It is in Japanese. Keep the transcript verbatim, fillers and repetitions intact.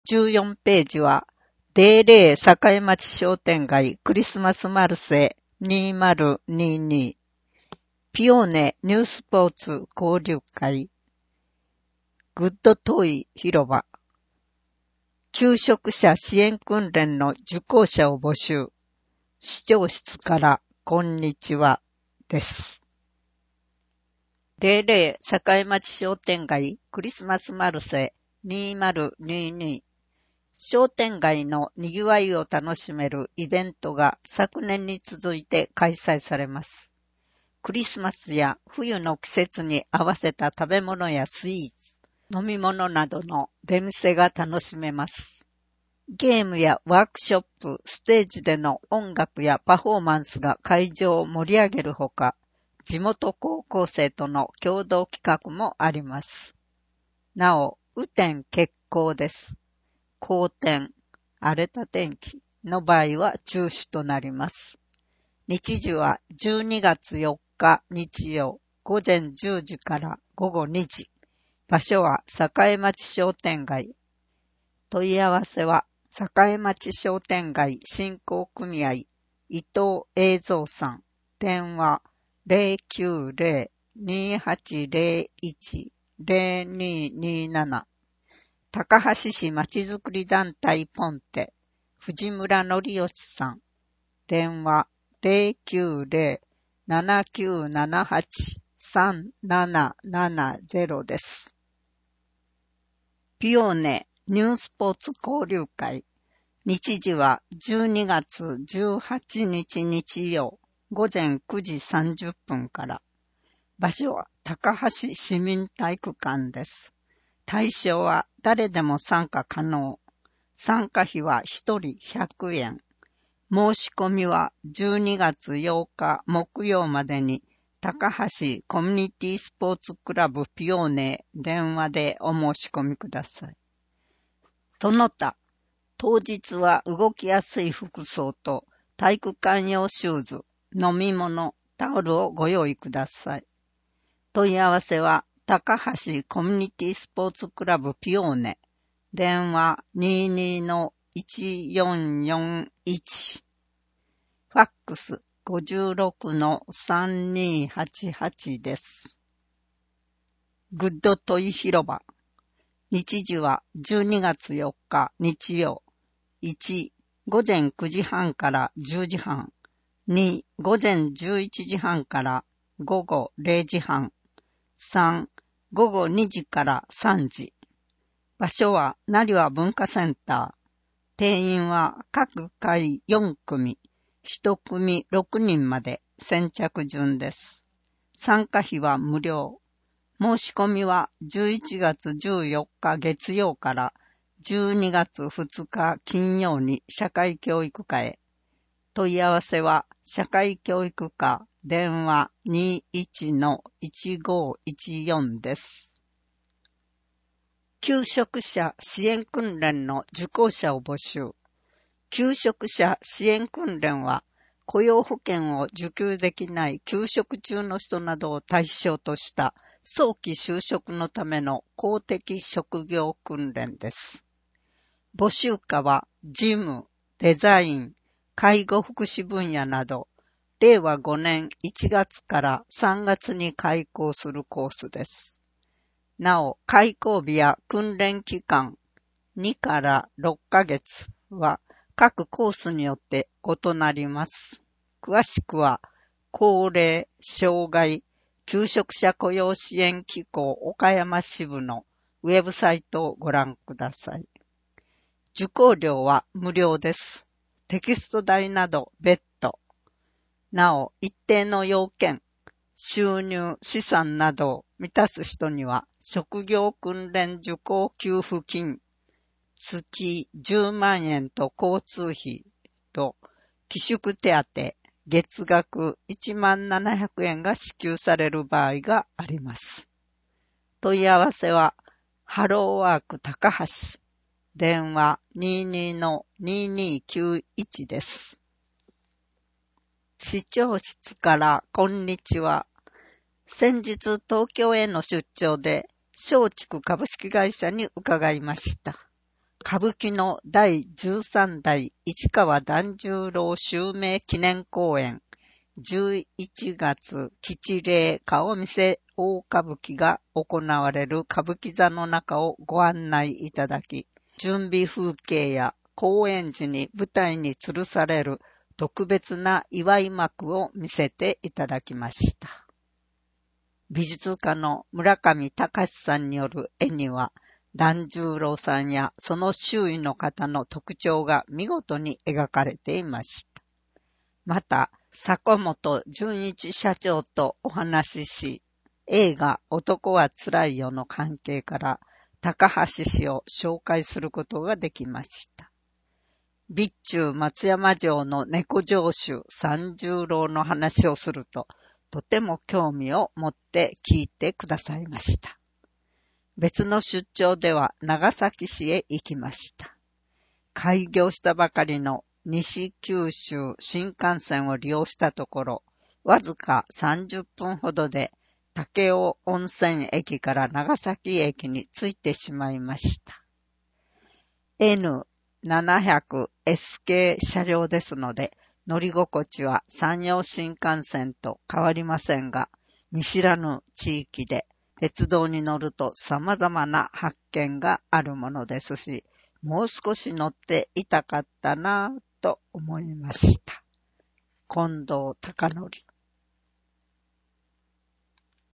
じゅうよんページは、デーレー栄町商店街クリスマスマルセにせんにじゅうに、ピオーネニュースポーツ交流会、グッドトイ広場、求職者支援訓練の受講者を募集、市長室からこんにちはです。デーレー栄町商店街クリスマスマルセにせんにじゅうに、商店街の賑わいを楽しめるイベントが昨年に続いて開催されます。クリスマスや冬の季節に合わせた食べ物やスイーツ、飲み物などの出店が楽しめます。ゲームやワークショップ、ステージでの音楽やパフォーマンスが会場を盛り上げるほか、地元高校生との共同企画もあります。なお、雨天決行です。好天、荒れた天気の場合は中止となります。日時はじゅうにがつよっか日曜午前じゅうじから午後にじ。場所は栄町商店街。問い合わせは栄町商店街振興組合伊藤栄三さん。電話 ゼロきゅうゼロ にーはちゼロいち ゼロにーにーなな。高橋市まちづくり団体ポンテ藤村則義さん。電話ゼロきゅうゼロ ななきゅうななはち さんななななゼロ です。ピオーネニュースポーツ交流会。日時はじゅうにがつじゅうはちにち日曜午前くじさんじゅっぷんから。場所は高橋市民体育館です。対象は誰でも参加可能。参加費はひとりひゃくえん。申し込みはじゅうにがつようか木曜までに高橋コミュニティスポーツクラブピオーネ電話でお申し込みください。その他、当日は動きやすい服装と体育館用シューズ、飲み物、タオルをご用意ください。問い合わせは高橋コミュニティスポーツクラブピオーネ電話 にじゅうにのいちよんよんいち。ファックス ごじゅうろくのさんにーはちはち です。グッドトイ広場。日時はじゅうにがつよっか日曜。いち、午前くじはんからじゅうじはん。に、午前じゅういちじはんから午後れいじはん。さん、午後にじからさんじ。場所は成羽文化センター。定員は各回よんくみ。一組ろくにんまで先着順です。参加費は無料。申し込みはじゅういちがつじゅうよっか月曜からじゅうにがつふつか金曜に社会教育課へ。問い合わせは社会教育課電話 にじゅういちのいちごいちよん です。求職者支援訓練の受講者を募集。求職者支援訓練は、雇用保険を受給できない休職中の人などを対象とした早期就職のための公的職業訓練です。募集課は、事務、デザイン、介護福祉分野など、れいわごねんいちがつからさんがつに開講するコースです。なお、開講日や訓練期間にからろっかげつは、各コースによって異なります。詳しくは、高齢、障害、求職者雇用支援機構岡山支部のウェブサイトをご覧ください。受講料は無料です。テキスト代など別途。なお、一定の要件、収入、資産などを満たす人には、職業訓練受講給付金、月じゅうまんえんと交通費と寄宿手当、月額いちまんななひゃくえんが支給される場合があります。問い合わせは、ハローワーク高橋、電話 にじゅうにのにーにーきゅういち です。市長室からこんにちは。先日東京への出張で松竹株式会社に伺いました。 歌舞伎のだいじゅうさんだい市川團十郎襲名記念公演、じゅういちがつ吉例顔見世大歌舞伎が行われる歌舞伎座の中をご案内いただき、準備風景や公演時に舞台に吊るされる特別な祝い幕を見せていただきました。美術家の村上隆さんによる絵には、團十郎さんやその周囲の方の特徴が見事に描かれていました。また、坂本純一社長とお話しし、映画男はつらいよの関係から高橋氏を紹介することができました。備中松山城の猫城主三十郎の話をすると、とても興味を持って聞いてくださいました。別の出張では長崎市へ行きました。開業したばかりの西九州新幹線を利用したところ、わずかさんじゅっぷんほどで武雄温泉駅から長崎駅に着いてしまいました。エヌななひゃくエス 系車両ですので、乗り心地は山陽新幹線と変わりませんが、見知らぬ地域で鉄道に乗ると様々な発見があるものですし、もう少し乗っていたかったなぁと思いました。近藤孝則。